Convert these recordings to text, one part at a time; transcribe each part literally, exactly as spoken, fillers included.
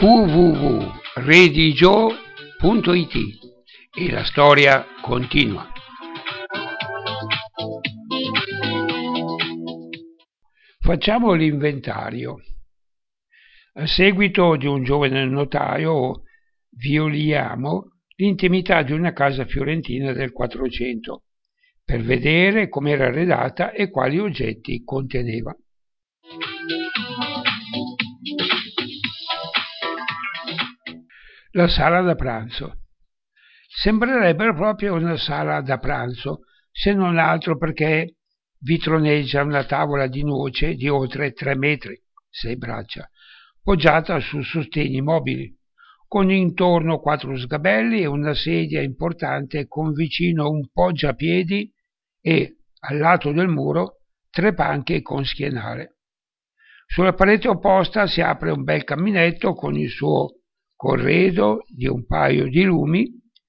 w w w punto redigio punto it e la storia continua. Facciamo l'inventario. A seguito di un giovane notaio violiamo l'intimità di una casa fiorentina del Quattrocento per vedere come era arredata e quali oggetti conteneva. La sala da pranzo. Sembrerebbe proprio una sala da pranzo, se non altro perché vi troneggia una tavola di noce di oltre tre metri, sei braccia, poggiata su sostegni mobili, con intorno quattro sgabelli e una sedia importante con vicino un poggiapiedi e, al lato del muro, tre panche con schienale. Sulla parete opposta si apre un bel caminetto con il suo corredo di un paio di lumi,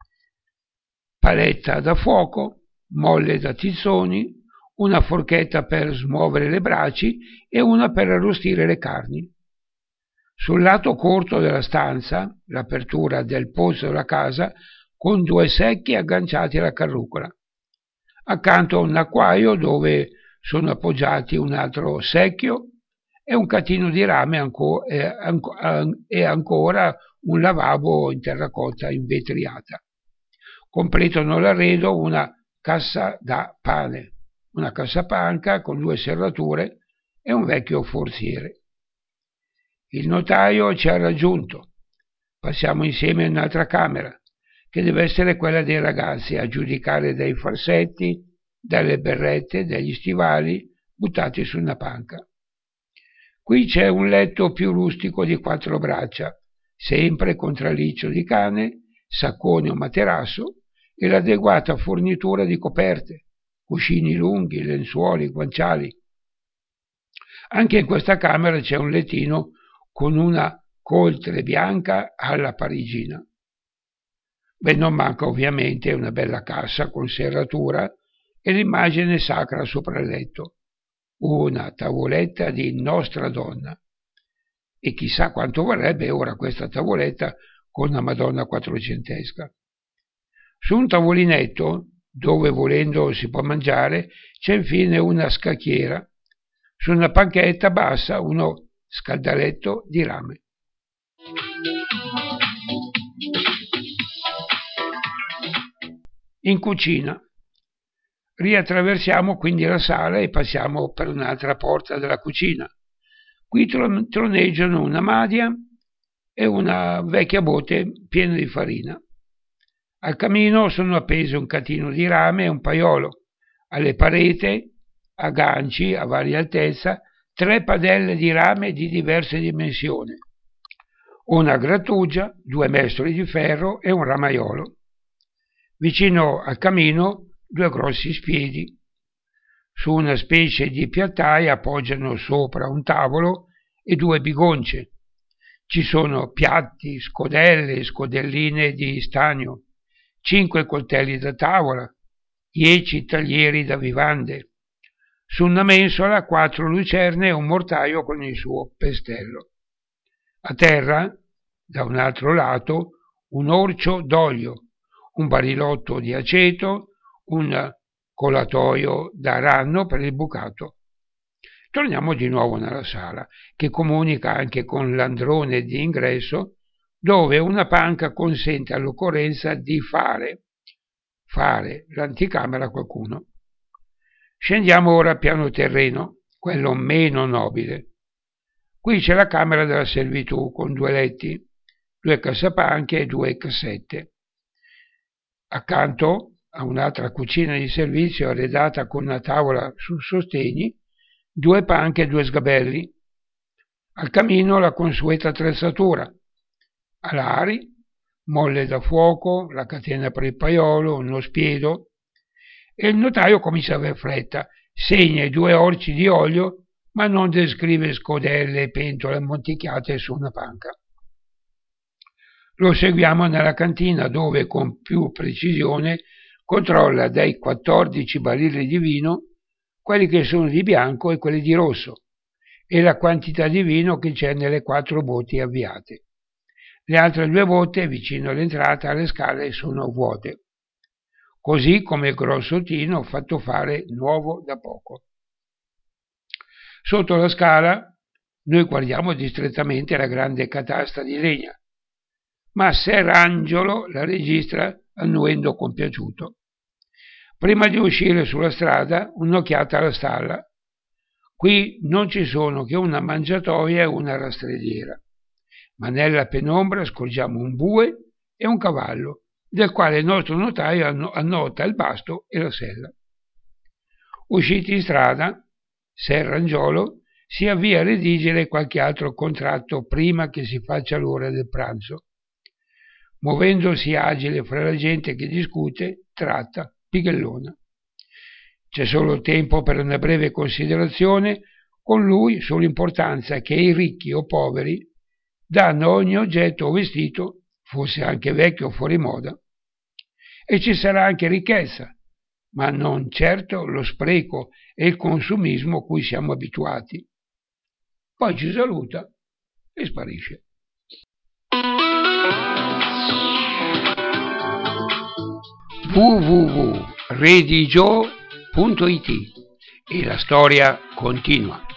paletta da fuoco, molle da tizzoni, una forchetta per smuovere le braci e una per arrostire le carni. Sul lato corto della stanza, l'apertura del pozzo della casa, con due secchi agganciati alla carrucola. Accanto a un acquaio dove sono appoggiati un altro secchio e un catino di rame anco, eh, anco, e ancora un lavabo in terracotta invetriata. Completano l'arredo una cassa da pane, una cassapanca con due serrature e un vecchio forziere. Il notaio ci ha raggiunto. Passiamo insieme in un'altra camera, che deve essere quella dei ragazzi, a giudicare dai farsetti, dalle berrette, dagli stivali buttati su una panca. Qui c'è un letto più rustico di quattro braccia, sempre con traliccio di cane, saccone o materasso e l'adeguata fornitura di coperte, cuscini lunghi, lenzuoli, guanciali. Anche in questa camera c'è un lettino con una coltre bianca alla parigina. Beh, non manca ovviamente una bella cassa con serratura e l'immagine sacra sopra il letto, una tavoletta di Nostra Donna. E chissà quanto varrebbe ora questa tavoletta con una Madonna quattrocentesca. Su un tavolinetto, dove volendo si può mangiare, c'è infine una scacchiera. Su una panchetta bassa uno scaldaletto di rame. In cucina. Riattraversiamo quindi la sala e passiamo per un'altra porta della cucina. Qui troneggiano una madia e una vecchia botte piena di farina. Al camino sono appesi un catino di rame e un paiolo. Alle pareti, a ganci a varia altezza, tre padelle di rame di diverse dimensioni, una grattugia, due mestoli di ferro e un ramaiolo. Vicino al camino due grossi spiedi. Su una specie di piattaia appoggiano sopra un tavolo e due bigonce. Ci sono piatti, scodelle e scodelline di stagno, cinque coltelli da tavola, dieci taglieri da vivande. Su una mensola quattro lucerne e un mortaio con il suo pestello. A terra, da un altro lato, un orcio d'olio, un barilotto di aceto, un colatoio da ranno per il bucato. Torniamo di nuovo nella sala, che comunica anche con l'androne di ingresso, dove una panca consente all'occorrenza di fare, fare l'anticamera a qualcuno. Scendiamo ora al piano terreno, quello meno nobile. Qui c'è la camera della servitù con due letti, due cassapanche e due cassette. Accanto a un'altra cucina di servizio arredata con una tavola su sostegni, due panche e due sgabelli. Al camino la consueta attrezzatura. Alari, molle da fuoco, la catena per il paiolo, uno spiedo. E il notaio comincia a aver fretta, segna i due orci di olio, ma non descrive scodelle e pentole ammonticchiate su una panca. Lo seguiamo nella cantina dove con più precisione controlla dai quattordici barili di vino quelli che sono di bianco e quelli di rosso e la quantità di vino che c'è nelle quattro botti avviate. Le altre due volte vicino all'entrata le scale sono vuote, così come il grossottino fatto fare nuovo da poco. Sotto la scala noi guardiamo distrattamente la grande catasta di legna, ma Ser Angelo la registra annuendo compiaciuto. Prima di uscire sulla strada, un'occhiata alla stalla. Qui non ci sono che una mangiatoia e una rastrelliera, ma nella penombra scorgiamo un bue e un cavallo, del quale il nostro notaio annota il basto e la sella. Usciti in strada, Ser Rangiolo si avvia a redigere qualche altro contratto prima che si faccia l'ora del pranzo. Muovendosi agile fra la gente che discute, tratta, pighellona. C'è solo tempo per una breve considerazione con lui sull'importanza che i ricchi o poveri danno a ogni oggetto o vestito, fosse anche vecchio o fuori moda. E ci sarà anche ricchezza, ma non certo lo spreco e il consumismo a cui siamo abituati. Poi ci saluta e sparisce. w w w punto redigio punto it e la storia continua.